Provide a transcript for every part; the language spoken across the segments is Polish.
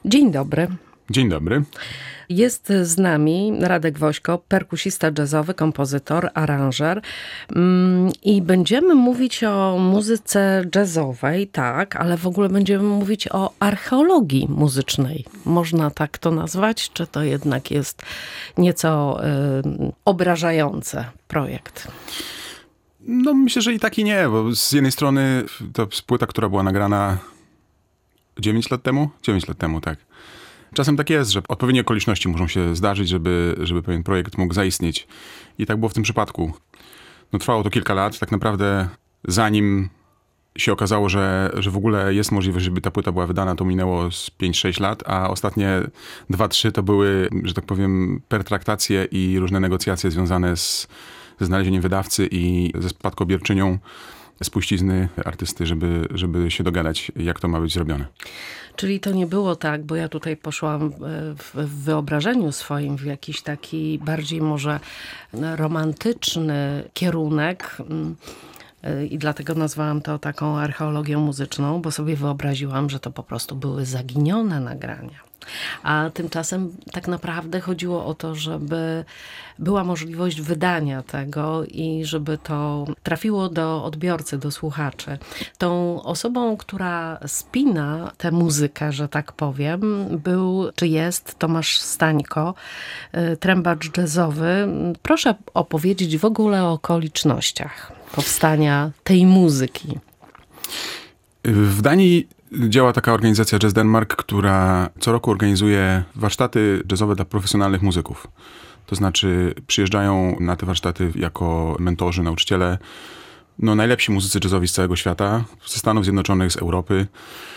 Dzień dobry. Dzień dobry. Jest z nami Radek Wośko, perkusista jazzowy, kompozytor, aranżer. I będziemy mówić o muzyce jazzowej, tak, ale w ogóle będziemy mówić o archeologii muzycznej. Można tak to nazwać, czy to jednak jest nieco obrażający projekt? No myślę, że i tak i nie, bo z jednej strony to płyta, która była nagrana 9 lat temu? 9 lat temu, tak. Czasem tak jest, że odpowiednie okoliczności muszą się zdarzyć, żeby pewien projekt mógł zaistnieć. I tak było w tym przypadku. No, trwało to kilka lat, tak naprawdę zanim się okazało, że w ogóle jest możliwość, żeby ta płyta była wydana, to minęło z 5-6 lat, a ostatnie 2-3 to były, że tak powiem, pertraktacje i różne negocjacje związane ze znalezieniem wydawcy i ze spadkobierczynią spuścizny artysty, żeby się dogadać, jak to ma być zrobione. Czyli to nie było tak, bo ja tutaj poszłam w wyobrażeniu swoim w jakiś taki bardziej może romantyczny kierunek i dlatego nazwałam to taką archeologią muzyczną, bo sobie wyobraziłam, że to po prostu były zaginione nagrania. A tymczasem tak naprawdę chodziło o to, żeby była możliwość wydania tego i żeby to trafiło do odbiorcy, do słuchaczy. Tą osobą, która spina tę muzykę, że tak powiem, był czy jest Tomasz Stańko, trębacz jazzowy. Proszę opowiedzieć w ogóle o okolicznościach powstania tej muzyki. W Danii działa taka organizacja Jazz Denmark, która co roku organizuje warsztaty jazzowe dla profesjonalnych muzyków. To znaczy przyjeżdżają na te warsztaty jako mentorzy, nauczyciele, najlepsi muzycy jazzowi z całego świata, ze Stanów Zjednoczonych, z Europy.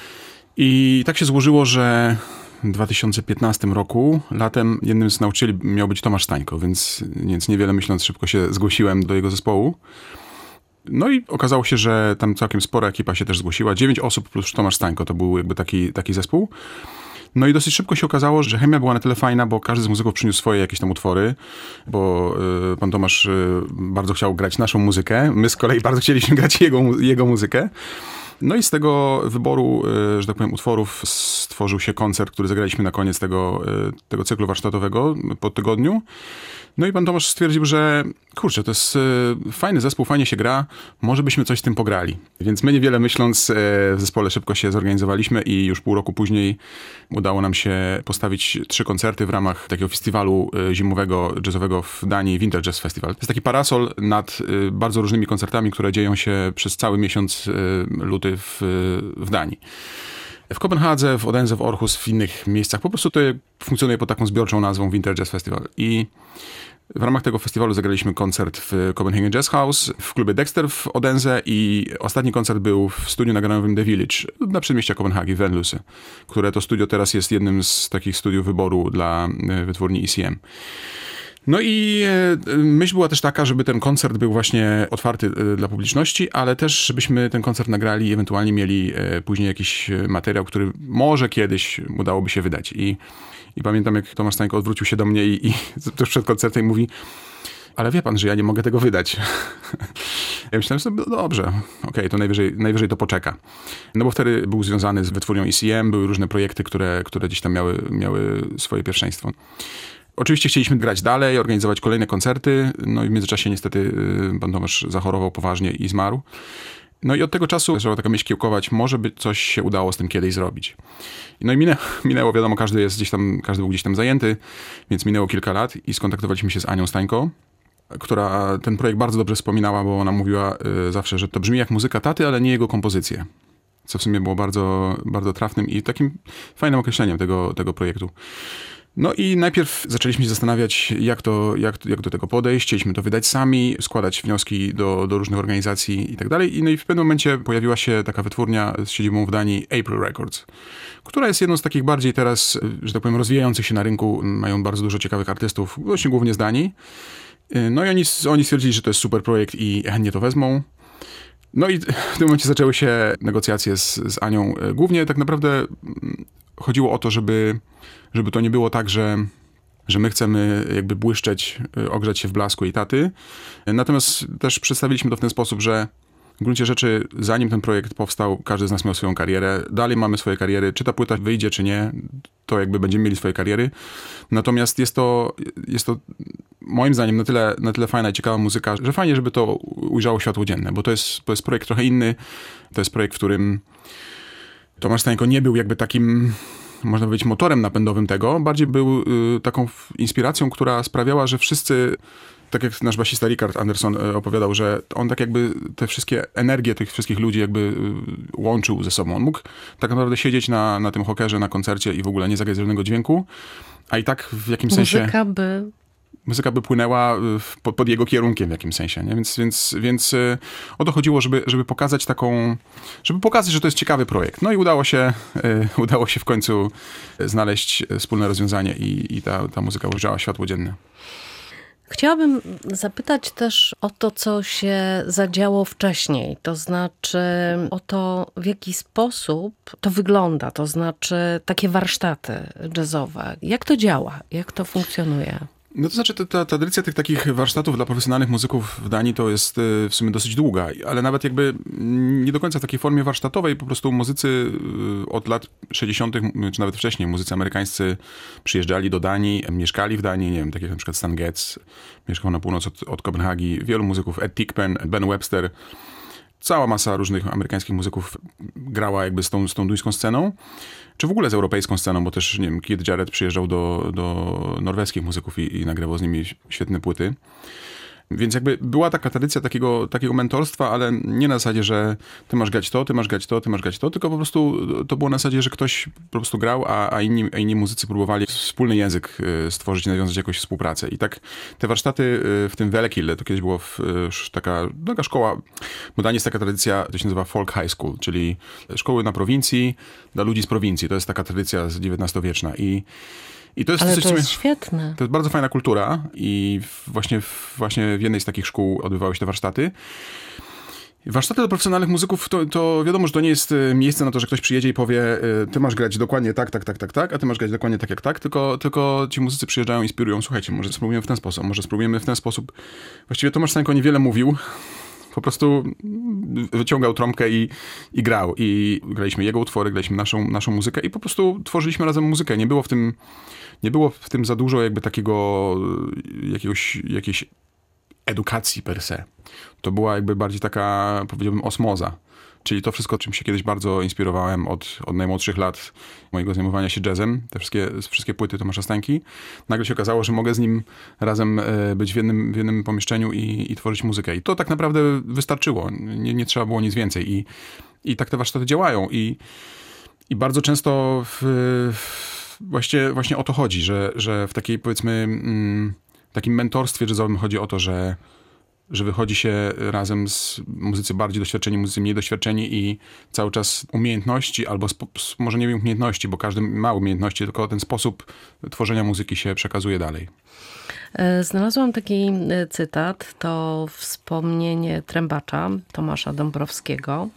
I tak się złożyło, że w 2015 roku latem jednym z nauczycieli miał być Tomasz Stańko, więc niewiele myśląc szybko się zgłosiłem do jego zespołu. No i okazało się, że tam całkiem spora ekipa się też zgłosiła. 9 osób plus Tomasz Stańko, to był jakby taki zespół. No i dosyć szybko się okazało, że chemia była na tyle fajna, bo każdy z muzyków przyniósł swoje jakieś tam utwory, bo pan Tomasz bardzo chciał grać naszą muzykę, my z kolei bardzo chcieliśmy grać jego muzykę. No i z tego wyboru, że tak powiem, utworów stworzył się koncert, który zagraliśmy na koniec tego cyklu warsztatowego po tygodniu. No i pan Tomasz stwierdził, że kurczę, to jest fajny zespół, fajnie się gra, może byśmy coś z tym pograli. Więc my niewiele myśląc w zespole szybko się zorganizowaliśmy i już pół roku później udało nam się postawić 3 koncerty w ramach takiego festiwalu zimowego, jazzowego w Danii, Winter Jazz Festival. To jest taki parasol nad bardzo różnymi koncertami, które dzieją się przez cały miesiąc luty w Danii. W Kopenhadze, w Odense, w Aarhus, w innych miejscach. Po prostu to funkcjonuje pod taką zbiorczą nazwą Winter Jazz Festival. I w ramach tego festiwalu zagraliśmy koncert w Copenhagen Jazz House, w klubie Dexter w Odense i ostatni koncert był w studiu nagranowym The Village na przedmieściach Kopenhagi w Venløse, które to studio teraz jest jednym z takich studiów wyboru dla wytwórni ECM. No i myśl była też taka, żeby ten koncert był właśnie otwarty dla publiczności, ale też żebyśmy ten koncert nagrali i ewentualnie mieli później jakiś materiał, który może kiedyś udałoby się wydać. I pamiętam, jak Tomasz Stańko odwrócił się do mnie i tuż przed koncertem mówi: ale wie pan, że ja nie mogę tego wydać. Ja myślałem sobie, no dobrze, okej, to najwyżej to poczeka. No bo wtedy był związany z wytwórnią ECM, były różne projekty, które gdzieś tam miały swoje pierwszeństwo. Oczywiście chcieliśmy grać dalej, organizować kolejne koncerty, no i w międzyczasie niestety pan Tomasz zachorował poważnie i zmarł. No i od tego czasu zaczęła taka myśl kiełkować, może by coś się udało z tym kiedyś zrobić. No i minęło, wiadomo, każdy był gdzieś tam zajęty, więc minęło kilka lat i skontaktowaliśmy się z Anią Stańko, która ten projekt bardzo dobrze wspominała, bo ona mówiła zawsze, że to brzmi jak muzyka taty, ale nie jego kompozycje. Co w sumie było bardzo, bardzo trafnym i takim fajnym określeniem tego projektu. No i najpierw zaczęliśmy się zastanawiać, jak do tego podejść. Chcieliśmy to wydać sami, składać wnioski do różnych organizacji i tak dalej. No i w pewnym momencie pojawiła się taka wytwórnia z siedzibą w Danii, April Records, która jest jedną z takich bardziej teraz, że tak powiem, rozwijających się na rynku. Mają bardzo dużo ciekawych artystów, właśnie głównie z Danii. No i oni stwierdzili, że to jest super projekt i chętnie to wezmą. No i w tym momencie zaczęły się negocjacje z Anią. Głównie tak naprawdę chodziło o to, żeby to nie było tak, że my chcemy jakby błyszczeć, ogrzać się w blasku i taty. Natomiast też przedstawiliśmy to w ten sposób, że W gruncie rzeczy, zanim ten projekt powstał, każdy z nas miał swoją karierę. Dalej mamy swoje kariery. Czy ta płyta wyjdzie, czy nie, to jakby będziemy mieli swoje kariery. Natomiast jest to moim zdaniem na tyle fajna i ciekawa muzyka, że fajnie, żeby to ujrzało światło dzienne, bo to jest projekt trochę inny. To jest projekt, w którym Tomasz Stańko nie był jakby takim, można powiedzieć, motorem napędowym tego. Bardziej był taką inspiracją, która sprawiała, że wszyscy, tak jak nasz basista Richard Anderson opowiadał, że on tak jakby te wszystkie energie tych wszystkich ludzi jakby łączył ze sobą. On mógł tak naprawdę siedzieć na tym hockerze, na koncercie i w ogóle nie zagrać żadnego dźwięku, a i tak w jakimś sensie muzyka by płynęła pod jego kierunkiem w jakimś sensie, nie? Więc o to chodziło, żeby pokazać że to jest ciekawy projekt. No i udało się w końcu znaleźć wspólne rozwiązanie i ta muzyka ujrzała światło dzienne. Chciałabym zapytać też o to, co się zadziało wcześniej, to znaczy o to, w jaki sposób to wygląda, to znaczy takie warsztaty jazzowe. Jak to działa? Jak to funkcjonuje? No to znaczy ta tradycja tych takich warsztatów dla profesjonalnych muzyków w Danii to jest w sumie dosyć długa, ale nawet jakby nie do końca w takiej formie warsztatowej, po prostu muzycy od lat 60., czy nawet wcześniej, muzycy amerykańscy przyjeżdżali do Danii, mieszkali w Danii, nie wiem, tak jak na przykład Stan Getz, mieszkał na północ od Kopenhagi, wielu muzyków, Ed Tickpen, Ben Webster, cała masa różnych amerykańskich muzyków grała jakby z tą duńską sceną, czy w ogóle z europejską sceną, bo też, nie wiem, Keith Jarrett przyjeżdżał do norweskich muzyków i nagrywał z nimi świetne płyty. Więc jakby była taka tradycja takiego mentorstwa, ale nie na zasadzie, że ty masz grać to, ty masz grać to, ty masz grać to, tylko po prostu to było na zasadzie, że ktoś po prostu grał, a inni muzycy próbowali wspólny język stworzyć, nawiązać jakąś współpracę. I tak te warsztaty w tym Vellekilde, to kiedyś było taka szkoła, bo Danii jest taka tradycja, to się nazywa folk high school, czyli szkoły na prowincji dla ludzi z prowincji. To jest taka tradycja XIX-wieczna i to jest ale coś, to jest świetne. To jest bardzo fajna kultura i właśnie w jednej z takich szkół odbywały się te warsztaty. Warsztaty dla profesjonalnych muzyków, to wiadomo, że to nie jest miejsce na to, że ktoś przyjedzie i powie, ty masz grać dokładnie tak, a ty masz grać dokładnie tak jak tak, tylko ci muzycy przyjeżdżają i inspirują, słuchajcie, może spróbujemy w ten sposób, może spróbujemy w ten sposób. Właściwie Tomasz Stańko niewiele mówił, po prostu wyciągał trąbkę i grał. I graliśmy jego utwory, graliśmy naszą muzykę i po prostu tworzyliśmy razem muzykę. Nie było w tym za dużo jakby takiego jakiejś edukacji per se. To była jakby bardziej taka, powiedziałbym, osmoza. Czyli to wszystko, czym się kiedyś bardzo inspirowałem od najmłodszych lat mojego zajmowania się jazzem, te wszystkie płyty Tomasza Stańki. Nagle się okazało, że mogę z nim razem być w jednym pomieszczeniu i tworzyć muzykę. I to tak naprawdę wystarczyło. Nie trzeba było nic więcej. I tak te warsztaty działają. I bardzo często właśnie o to chodzi, że w takiej, powiedzmy, takim mentorstwie jazzowym chodzi o to, że wychodzi się razem z muzycy bardziej doświadczeni, muzycy mniej doświadczeni i cały czas umiejętności, albo może nie wiem umiejętności, bo każdy ma umiejętności, tylko ten sposób tworzenia muzyki się przekazuje dalej. Znalazłam taki cytat, to wspomnienie trębacza Tomasza Dąbrowskiego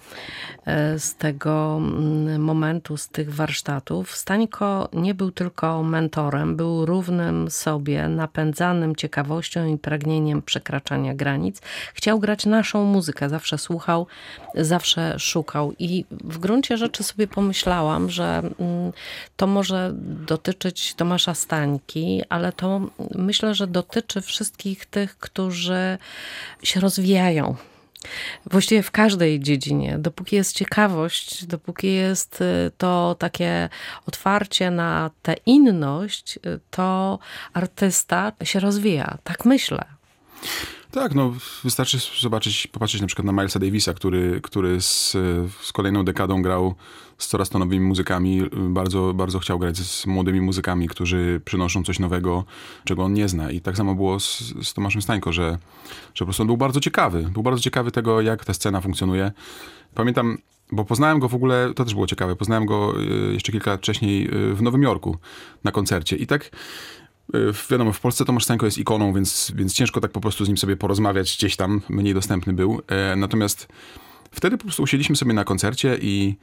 z tego momentu, z tych warsztatów. Stańko nie był tylko mentorem, był równym sobie, napędzanym ciekawością i pragnieniem przekraczania granic. Chciał grać naszą muzykę, zawsze słuchał, zawsze szukał i w gruncie rzeczy sobie pomyślałam, że to może dotyczyć Tomasza Stańki, ale to myślę, że dotyczy wszystkich tych, którzy się rozwijają. Właściwie w każdej dziedzinie. Dopóki jest ciekawość, dopóki jest to takie otwarcie na tę inność, to artysta się rozwija. Tak myślę. Tak, no wystarczy popatrzeć na przykład na Milesa Davisa, który z kolejną dekadą grał z coraz to nowymi muzykami. Bardzo, bardzo chciał grać z młodymi muzykami, którzy przynoszą coś nowego, czego on nie zna. I tak samo było z Tomaszem Stańko, że po prostu on był bardzo ciekawy. Był bardzo ciekawy tego, jak ta scena funkcjonuje. Pamiętam, bo poznałem go w ogóle, to też było ciekawe, poznałem go jeszcze kilka lat wcześniej w Nowym Jorku na koncercie. I tak wiadomo, w Polsce Tomasz Stańko jest ikoną, więc ciężko tak po prostu z nim sobie porozmawiać, gdzieś tam mniej dostępny był. Natomiast wtedy po prostu usiedliśmy sobie na koncercie i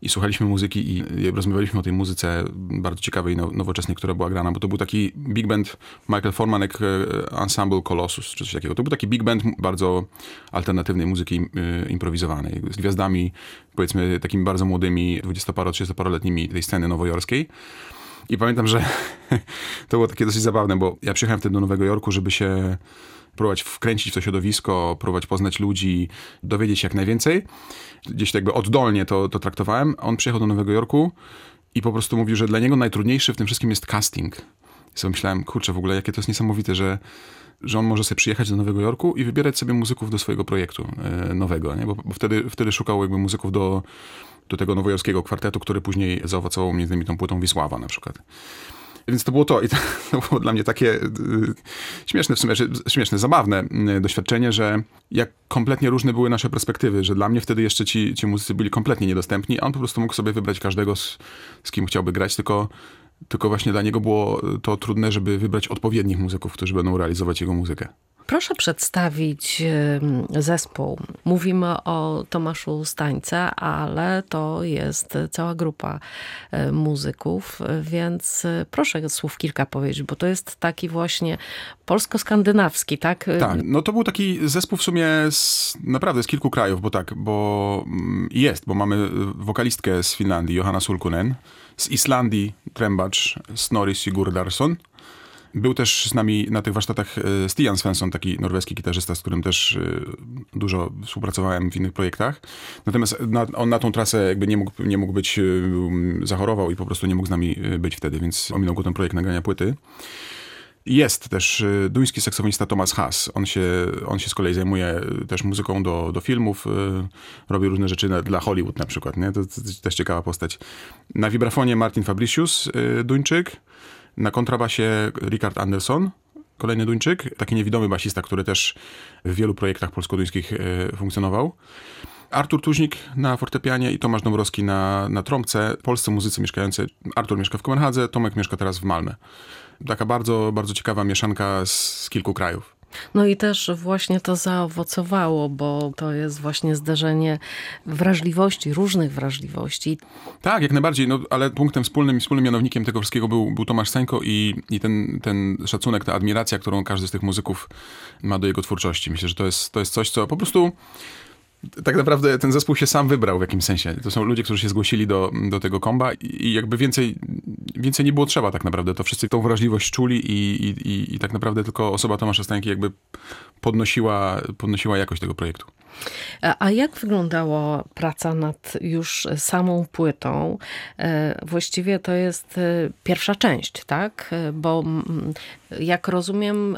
i słuchaliśmy muzyki i rozmawialiśmy o tej muzyce bardzo ciekawej, nowoczesnej, która była grana, bo to był taki big band Michael Formanek Ensemble Colossus, czy coś takiego. To był taki big band bardzo alternatywnej muzyki improwizowanej, z gwiazdami, powiedzmy, takimi bardzo młodymi, 20-30-paroletnimi tej sceny nowojorskiej. I pamiętam, że to było takie dosyć zabawne, bo ja przyjechałem wtedy do Nowego Jorku, żeby się próbować wkręcić w to środowisko, próbować poznać ludzi, dowiedzieć się jak najwięcej. Gdzieś tak jakby oddolnie to traktowałem. On przyjechał do Nowego Jorku i po prostu mówił, że dla niego najtrudniejszy w tym wszystkim jest casting. I sobie myślałem, kurczę, w ogóle jakie to jest niesamowite, że on może sobie przyjechać do Nowego Jorku i wybierać sobie muzyków do swojego projektu nowego, nie? Bo wtedy szukał jakby muzyków do tego nowojorskiego kwartetu, który później zaowocował między innymi tą płytą Wisława na przykład. Więc to było to. I to było dla mnie takie śmieszne, w sumie, śmieszne, zabawne doświadczenie, że jak kompletnie różne były nasze perspektywy, że dla mnie wtedy jeszcze ci muzycy byli kompletnie niedostępni, a on po prostu mógł sobie wybrać każdego, z kim chciałby grać, tylko właśnie dla niego było to trudne, żeby wybrać odpowiednich muzyków, którzy będą realizować jego muzykę. Proszę przedstawić zespół. Mówimy o Tomaszu Stańce, ale to jest cała grupa muzyków, więc proszę słów kilka powiedzieć, bo to jest taki właśnie polsko-skandynawski, tak? Tak, no to był taki zespół w sumie naprawdę z kilku krajów, bo mamy wokalistkę z Finlandii, Johanna Sulkunen, z Islandii trębacz Snorri Sigurdarson. Był też z nami na tych warsztatach Stian Svensson, taki norweski gitarzysta, z którym też dużo współpracowałem w innych projektach. Natomiast on na tą trasę jakby nie mógł być, zachorował i po prostu nie mógł z nami być wtedy, więc ominął go ten projekt nagrania płyty. Jest też duński saksofonista Thomas Haas. On się z kolei zajmuje też muzyką do filmów, robi różne rzeczy dla Hollywood na przykład, nie? To też ciekawa postać. Na vibrafonie Martin Fabricius, Duńczyk. Na kontrabasie Richard Andersson, kolejny Duńczyk, taki niewidomy basista, który też w wielu projektach polsko-duńskich funkcjonował. Artur Tuźnik na fortepianie i Tomasz Dąbrowski na trąbce. Polscy muzycy mieszkający. Artur mieszka w Kopenhadze, Tomek mieszka teraz w Malmö. Taka bardzo, bardzo ciekawa mieszanka z kilku krajów. No i też właśnie to zaowocowało, bo to jest właśnie zderzenie wrażliwości, różnych wrażliwości. Tak, jak najbardziej, no, ale punktem wspólnym mianownikiem tego wszystkiego był Tomasz Stańko i ten szacunek, ta admiracja, którą każdy z tych muzyków ma do jego twórczości. Myślę, że to jest coś, co po prostu tak naprawdę ten zespół się sam wybrał w jakimś sensie. To są ludzie, którzy się zgłosili do tego komba i jakby więcej nie było trzeba tak naprawdę. To wszyscy tą wrażliwość czuli i tak naprawdę tylko osoba Tomasza Stańki jakby podnosiła jakość tego projektu. A jak wyglądała praca nad już samą płytą? Właściwie to jest pierwsza część, tak? Bo jak rozumiem,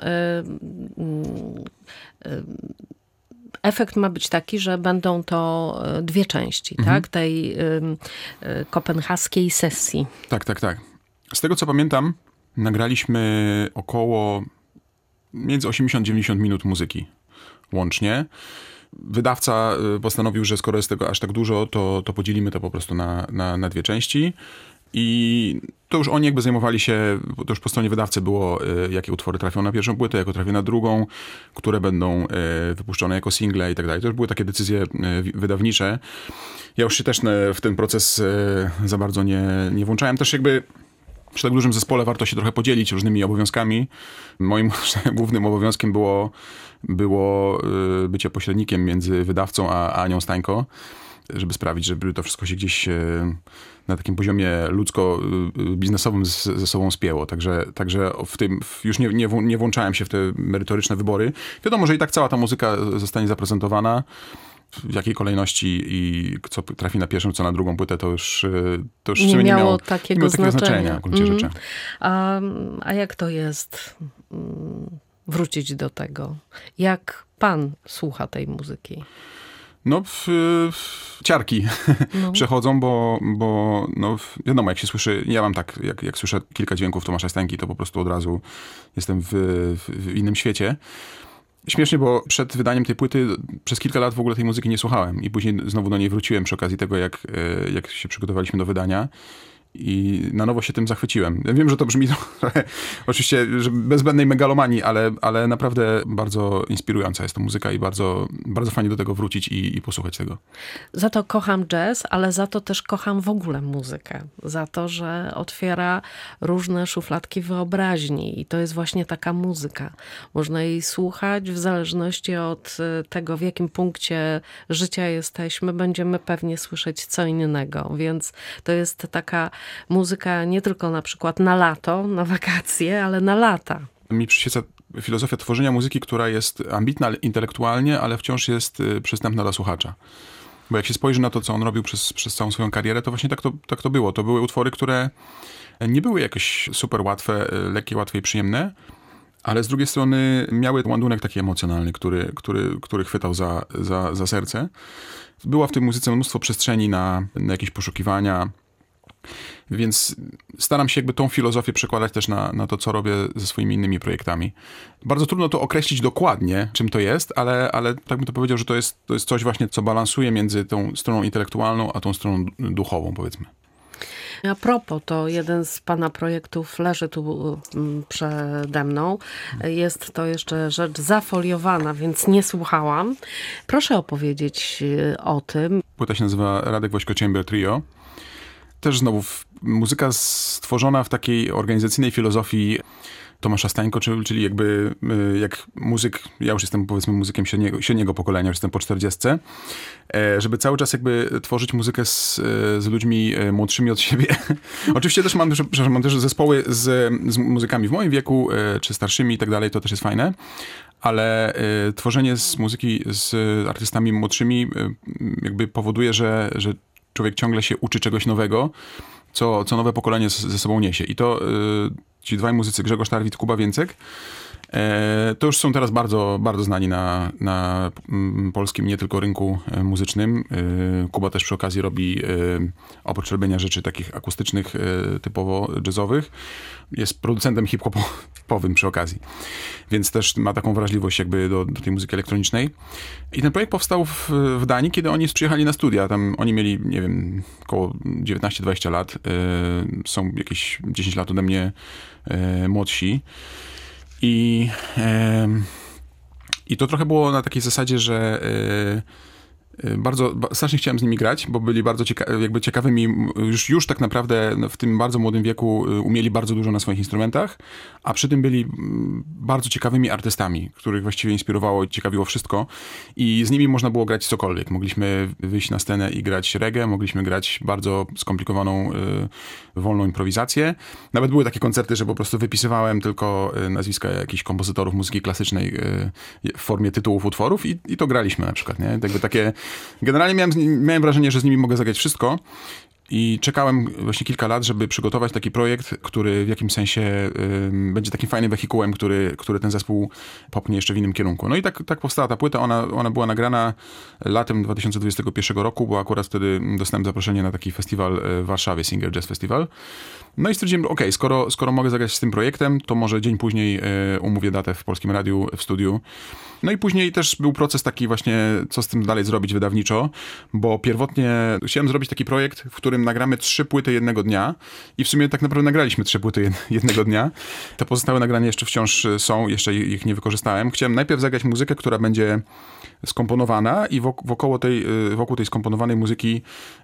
efekt ma być taki, że będą to dwie części, tak? Tej kopenhaskiej sesji. Tak. Z tego co pamiętam, nagraliśmy około między 80-90 minut muzyki łącznie. Wydawca postanowił, że skoro jest tego aż tak dużo, to podzielimy to po prostu na dwie części. I to już oni jakby zajmowali się, to już po stronie wydawcy było, jakie utwory trafią na pierwszą płytę, jakie trafią na drugą, które będą wypuszczone jako single i tak dalej. To już były takie decyzje wydawnicze. Ja już się też w ten proces za bardzo nie włączałem. Też jakby przy tak dużym zespole warto się trochę podzielić różnymi obowiązkami. Moim głównym obowiązkiem było bycie pośrednikiem między wydawcą a Anią Stańko, żeby sprawić, żeby to wszystko się gdzieś na takim poziomie ludzko-biznesowym ze sobą spięło. Także w tym już nie włączałem się w te merytoryczne wybory. Wiadomo, że i tak cała ta muzyka zostanie zaprezentowana. W jakiej kolejności i co trafi na pierwszą, co na drugą płytę, to już nie miało takiego znaczenia w gruncie rzeczy. A jak to jest wrócić do tego? Jak pan słucha tej muzyki? No, ciarki przechodzą, bo no, wiadomo, jak się słyszy, ja mam tak, jak słyszę kilka dźwięków Tomasza Stańki, to po prostu od razu jestem w innym świecie. Śmiesznie, bo przed wydaniem tej płyty przez kilka lat w ogóle tej muzyki nie słuchałem i później znowu do niej wróciłem przy okazji tego, jak się przygotowaliśmy do wydania. i na nowo się tym zachwyciłem. Ja wiem, że to brzmi trochę, oczywiście, że bez zbędnej megalomanii, ale naprawdę bardzo inspirująca jest to muzyka i bardzo, bardzo fajnie do tego wrócić i posłuchać tego. Za to kocham jazz, ale za to też kocham w ogóle muzykę. Za to, że otwiera różne szufladki wyobraźni i to jest właśnie taka muzyka. Można jej słuchać w zależności od tego, w jakim punkcie życia jesteśmy, będziemy pewnie słyszeć co innego, więc to jest taka muzyka nie tylko na przykład na lato, na wakacje, ale na lata. Mi przyświeca filozofia tworzenia muzyki, która jest ambitna intelektualnie, ale wciąż jest przystępna dla słuchacza. Bo jak się spojrzy na to, co on robił przez całą swoją karierę, to właśnie tak to było. To były utwory, które nie były jakieś super łatwe, lekkie, łatwe i przyjemne, ale z drugiej strony miały ładunek taki emocjonalny, który chwytał za serce. Była w tej muzyce mnóstwo przestrzeni na jakieś poszukiwania, więc staram się jakby tą filozofię przekładać też na to, co robię ze swoimi innymi projektami. Bardzo trudno to określić dokładnie, czym to jest, ale tak bym to powiedział, że to jest coś właśnie, co balansuje między tą stroną intelektualną, a tą stroną duchową, powiedzmy. A propos, to jeden z pana projektów leży tu przede mną. Jest to jeszcze rzecz zafoliowana, więc nie słuchałam. Proszę opowiedzieć o tym. Płyta się nazywa Radek Wośko Chamber Trio. Też znowu muzyka stworzona w takiej organizacyjnej filozofii Tomasza Stańko, czyli jakby jak muzyk, ja już jestem powiedzmy muzykiem średniego pokolenia, już jestem po 40, żeby cały czas jakby tworzyć muzykę z ludźmi młodszymi od siebie. Oczywiście też mam też zespoły z muzykami w moim wieku, czy starszymi i tak dalej, to też jest fajne, ale tworzenie z muzyki z artystami młodszymi jakby powoduje, że człowiek ciągle się uczy czegoś nowego, co nowe pokolenie ze sobą niesie. I to ci dwaj muzycy, Grzegorz Tarwit, Kuba Więcek, to już są teraz bardzo, bardzo znani na polskim, nie tylko rynku muzycznym. Kuba też przy okazji robi, oprócz robienia rzeczy takich akustycznych, typowo jazzowych, jest producentem hip-hopowym przy okazji. Więc też ma taką wrażliwość jakby do tej muzyki elektronicznej. I ten projekt powstał w Danii, kiedy oni przyjechali na studia. Tam oni mieli, nie wiem, około 19-20 lat. Są jakieś 10 lat ode mnie młodsi. I to trochę było na takiej zasadzie, że strasznie chciałem z nimi grać, bo byli bardzo ciekawymi, już tak naprawdę w tym bardzo młodym wieku umieli bardzo dużo na swoich instrumentach, a przy tym byli bardzo ciekawymi artystami, których właściwie inspirowało i ciekawiło wszystko i z nimi można było grać cokolwiek. Mogliśmy wyjść na scenę i grać reggae, mogliśmy grać bardzo skomplikowaną, wolną improwizację. Nawet były takie koncerty, że po prostu wypisywałem tylko nazwiska jakichś kompozytorów muzyki klasycznej w formie tytułów utworów i to graliśmy na przykład, nie? Takie generalnie miałem wrażenie, że z nimi mogę zagrać wszystko i czekałem właśnie kilka lat, żeby przygotować taki projekt, który w jakimś sensie będzie takim fajnym wehikułem, który ten zespół popchnie jeszcze w innym kierunku. No i tak powstała ta płyta. Ona była nagrana latem 2021 roku, bo akurat wtedy dostałem zaproszenie na taki festiwal w Warszawie, Singer Jazz Festival. No i stwierdziłem, okej, skoro mogę zagrać z tym projektem, to może dzień później umówię datę w Polskim Radiu, w studiu. No i później też był proces taki właśnie, co z tym dalej zrobić wydawniczo, bo pierwotnie chciałem zrobić taki projekt, w którym nagramy 3 płyty jednego dnia i w sumie tak naprawdę nagraliśmy 3 płyty jednego dnia. Te pozostałe nagrania jeszcze wciąż są, jeszcze ich nie wykorzystałem. Chciałem najpierw zagrać muzykę, która będzie skomponowana i wokół tej skomponowanej muzyki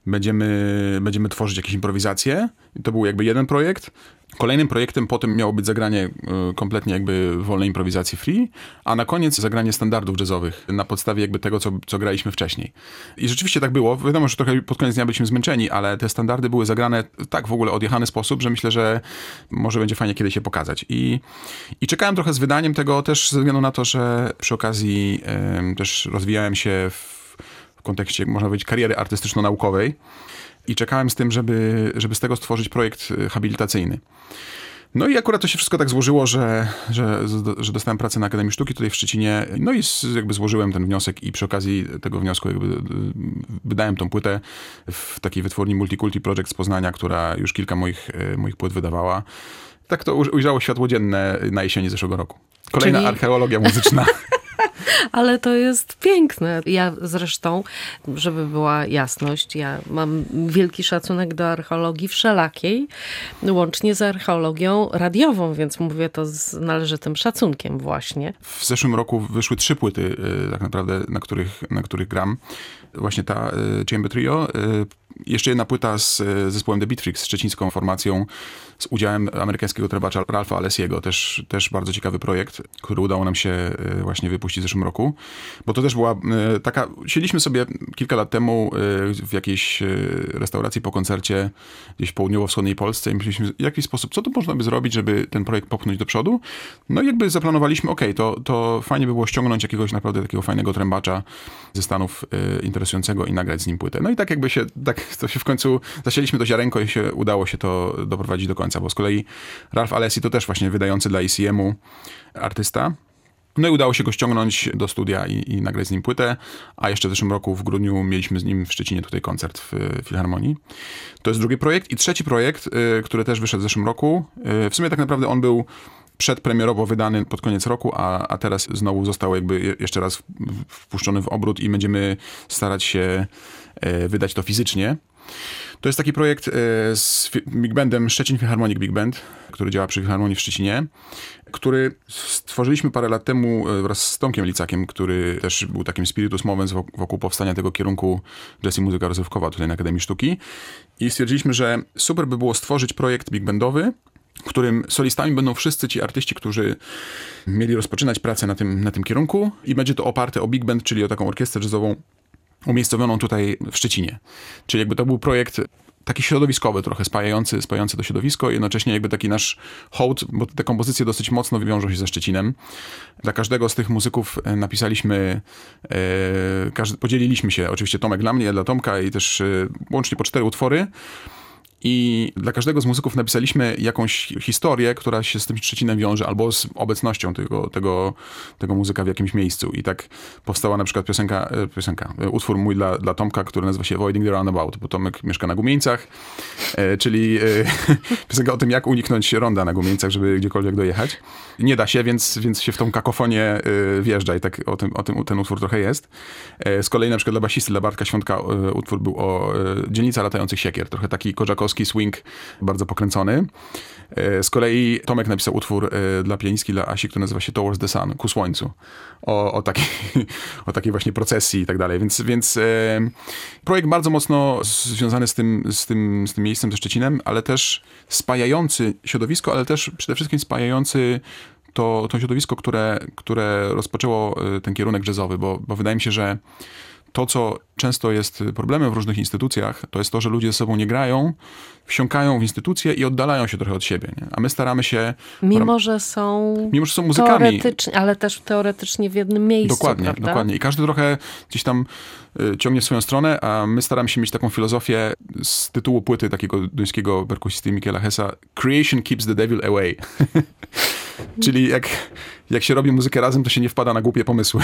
będziemy tworzyć jakieś improwizacje. I to był jakby jeden projekt. Kolejnym projektem potem miało być zagranie kompletnie jakby wolnej improwizacji free, a na koniec zagranie standardów jazzowych na podstawie jakby tego, co graliśmy wcześniej. I rzeczywiście tak było. Wiadomo, że trochę pod koniec dnia byliśmy zmęczeni, ale te standardy były zagrane tak w ogóle odjechany sposób, że myślę, że może będzie fajnie kiedyś je pokazać. I czekałem trochę z wydaniem tego też ze względu na to, że przy okazji też rozwijałem się w kontekście, można powiedzieć, kariery artystyczno-naukowej. I czekałem z tym, żeby z tego stworzyć projekt habilitacyjny. No i akurat to się wszystko tak złożyło, że dostałem pracę na Akademii Sztuki tutaj w Szczecinie. No i jakby złożyłem ten wniosek i przy okazji tego wniosku jakby wydałem tą płytę w takiej wytwórni Multikulti Project z Poznania, która już kilka moich płyt wydawała. Tak to ujrzało światło dzienne na jesieni zeszłego roku. Kolejna archeologia muzyczna. Ale to jest piękne. Ja zresztą, żeby była jasność, ja mam wielki szacunek do archeologii wszelakiej, łącznie z archeologią radiową, więc mówię to z należytym szacunkiem właśnie. W zeszłym roku wyszły 3 płyty tak naprawdę, na których gram. Właśnie ta Chamber Trio. Jeszcze jedna płyta z zespołem The Beat Freaks, z szczecińską formacją, z udziałem amerykańskiego trębacza Ralpha Alessiego. Też bardzo ciekawy projekt, który udało nam się właśnie wypuścić w zeszłym roku. Bo to też była taka... Siedliśmy sobie kilka lat temu w jakiejś restauracji po koncercie gdzieś w południowo-wschodniej Polsce i myśleliśmy, w jaki sposób, co tu można by zrobić, żeby ten projekt popchnąć do przodu. No i jakby zaplanowaliśmy, to fajnie by było ściągnąć jakiegoś naprawdę takiego fajnego trębacza ze Stanów interesującego i nagrać z nim płytę. No i tak jakby to się w końcu zasieliśmy to ziarenko i udało się to doprowadzić do końca, bo z kolei Ralph Alessi to też właśnie wydający dla ECM-u artysta. No i udało się go ściągnąć do studia i nagrać z nim płytę, a jeszcze w zeszłym roku w grudniu mieliśmy z nim w Szczecinie tutaj koncert w Filharmonii. To jest drugi projekt. I trzeci projekt, który też wyszedł w zeszłym roku. W sumie tak naprawdę on był przedpremierowo wydany pod koniec roku, a teraz znowu został jakby jeszcze raz wpuszczony w obrót i będziemy starać się wydać to fizycznie. To jest taki projekt z Big Bandem Szczecin Philharmonic Big Band, który działa przy Filharmonii w Szczecinie, który stworzyliśmy parę lat temu wraz z Tomkiem Licakiem, który też był takim spiritus movens wokół powstania tego kierunku jazz i muzyka rozrywkowa tutaj na Akademii Sztuki. I stwierdziliśmy, że super by było stworzyć projekt big bandowy, w którym solistami będą wszyscy ci artyści, którzy mieli rozpoczynać pracę na tym kierunku i będzie to oparte o big band, czyli o taką orkiestrę jazzową umiejscowioną tutaj w Szczecinie. Czyli jakby to był projekt taki środowiskowy trochę, spajający to środowisko i jednocześnie jakby taki nasz hołd, bo te kompozycje dosyć mocno wiążą się ze Szczecinem. Dla każdego z tych muzyków napisaliśmy, podzieliliśmy się, oczywiście Tomek dla mnie, dla Tomka i też łącznie po 4 utwory. I dla każdego z muzyków napisaliśmy jakąś historię, która się z tym Szczecinem wiąże, albo z obecnością tego muzyka w jakimś miejscu. I tak powstała na przykład utwór mój dla Tomka, który nazywa się Avoiding the Roundabout, bo Tomek mieszka na Gumieńcach, czyli piosenka o tym, jak uniknąć ronda na Gumieńcach, żeby gdziekolwiek dojechać. Nie da się, więc się w tą kakofonię wjeżdża i tak ten utwór trochę jest. Z kolei na przykład dla basisty, dla Bartka Świątka utwór był o Dzielnica latających siekier, trochę taki korzakowski swing, bardzo pokręcony. Z kolei Tomek napisał utwór dla pianistki, dla Asi, który nazywa się Towards the Sun, ku słońcu. O takiej właśnie procesji i tak dalej. Więc projekt bardzo mocno związany z tym miejscem, ze Szczecinem, ale też spajający środowisko, ale też przede wszystkim spajający to środowisko, które rozpoczęło ten kierunek jazzowy, bo wydaje mi się, że to, co często jest problemem w różnych instytucjach, to jest to, że ludzie ze sobą nie grają, wsiąkają w instytucje i oddalają się trochę od siebie. Nie? A my staramy się... Mimo, że są muzykami. Ale też teoretycznie w jednym miejscu, prawda? Dokładnie. I każdy trochę gdzieś tam ciągnie w swoją stronę, a my staramy się mieć taką filozofię z tytułu płyty takiego duńskiego perkusisty Michaela Hessa: Creation keeps the devil away. Czyli jak się robi muzykę razem, to się nie wpada na głupie pomysły.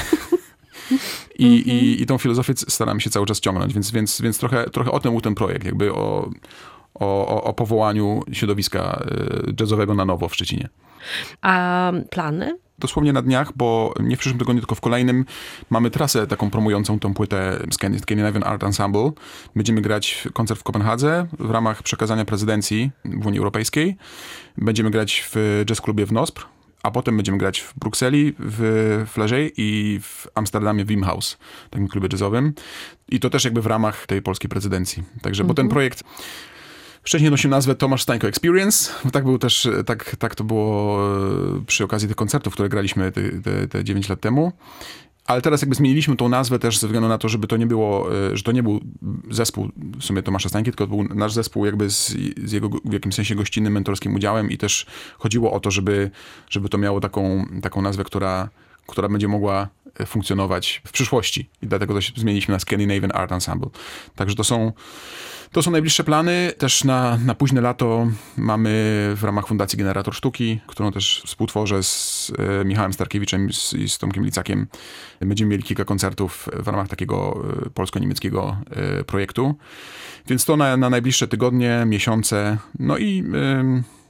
I tą filozofię staramy się cały czas ciągnąć, więc trochę o tym był ten projekt, jakby o powołaniu środowiska jazzowego na nowo w Szczecinie. A plany? Dosłownie na dniach, bo nie w przyszłym tygodniu, tylko w kolejnym mamy trasę taką promującą tą płytę Scandinavian Art Ensemble. Będziemy grać koncert w Kopenhadze w ramach przekazania prezydencji w Unii Europejskiej. Będziemy grać w jazz klubie w Nospr, a potem będziemy grać w Brukseli, w Flaget i w Amsterdamie w Wimhaus, takim klubie jazzowym. I to też jakby w ramach tej polskiej prezydencji. Także, bo ten projekt wcześniej nosił nazwę Tomasz Stańko Experience. Tak był też, tak to było przy okazji tych koncertów, które graliśmy te 9 lat temu. Ale teraz jakby zmieniliśmy tą nazwę też ze względu na to, żeby to nie było, że to nie był zespół w sumie Tomasza Stańki, tylko był nasz zespół jakby z jego w jakimś sensie gościnnym, mentorskim udziałem i też chodziło o to, żeby to miało taką nazwę, która będzie mogła funkcjonować w przyszłości. I dlatego to zmieniliśmy na Scandinavian Art Ensemble. Także to są najbliższe plany. Też na późne lato mamy w ramach Fundacji Generator Sztuki, którą też współtworzę z Michałem Starkiewiczem i z Tomkiem Licakiem. Będziemy mieli kilka koncertów w ramach takiego polsko-niemieckiego projektu. Więc to na najbliższe tygodnie, miesiące. No i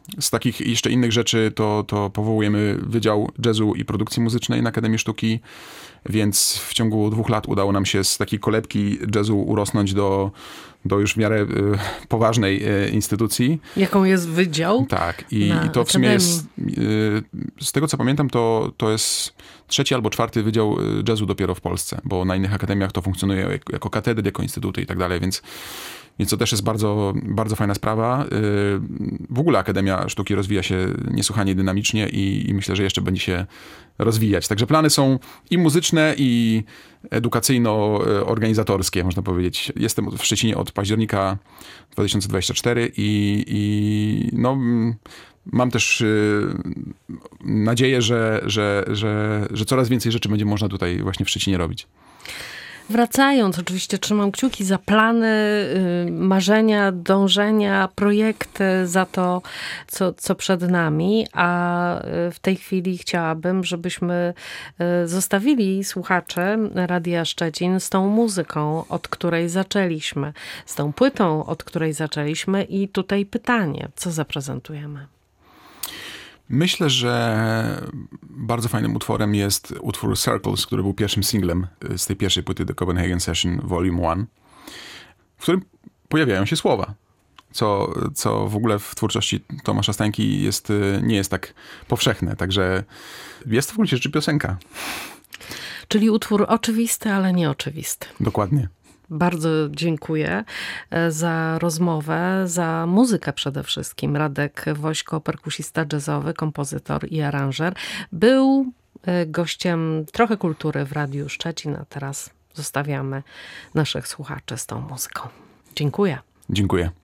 Z takich jeszcze innych rzeczy to powołujemy Wydział Jazzu i Produkcji Muzycznej na Akademii Sztuki, więc w ciągu 2 lat udało nam się z takiej kolebki jazzu urosnąć do już w miarę poważnej instytucji. Jaką jest wydział? Tak. I to w sumie jest, z tego co pamiętam, to jest 3. albo 4. wydział jazzu dopiero w Polsce, bo na innych akademiach to funkcjonuje jako katedry, jako instytuty i tak dalej, więc to też jest bardzo, bardzo fajna sprawa. W ogóle Akademia Sztuki rozwija się niesłychanie dynamicznie i myślę, że jeszcze będzie się rozwijać. Także plany są i muzyczne, i edukacyjno-organizatorskie, można powiedzieć. Jestem w Szczecinie od października 2024 i no, mam też nadzieję, że coraz więcej rzeczy będzie można tutaj właśnie w Szczecinie robić. Wracając, oczywiście trzymam kciuki za plany, marzenia, dążenia, projekty, za to, co przed nami, a w tej chwili chciałabym, żebyśmy zostawili słuchaczy Radia Szczecin z tą muzyką, od której zaczęliśmy, z tą płytą, od której zaczęliśmy i tutaj pytanie, co zaprezentujemy? Myślę, że bardzo fajnym utworem jest utwór Circles, który był pierwszym singlem z tej pierwszej płyty The Copenhagen Session Volume 1, w którym pojawiają się słowa, co w ogóle w twórczości Tomasza Stańki nie jest tak powszechne, także jest to w gruncie rzeczy piosenka. Czyli utwór oczywisty, ale nieoczywisty. Dokładnie. Bardzo dziękuję za rozmowę, za muzykę przede wszystkim. Radek Wośko, perkusista jazzowy, kompozytor i aranżer, był gościem Trochę Kultury w Radiu Szczecin, a teraz zostawiamy naszych słuchaczy z tą muzyką. Dziękuję. Dziękuję.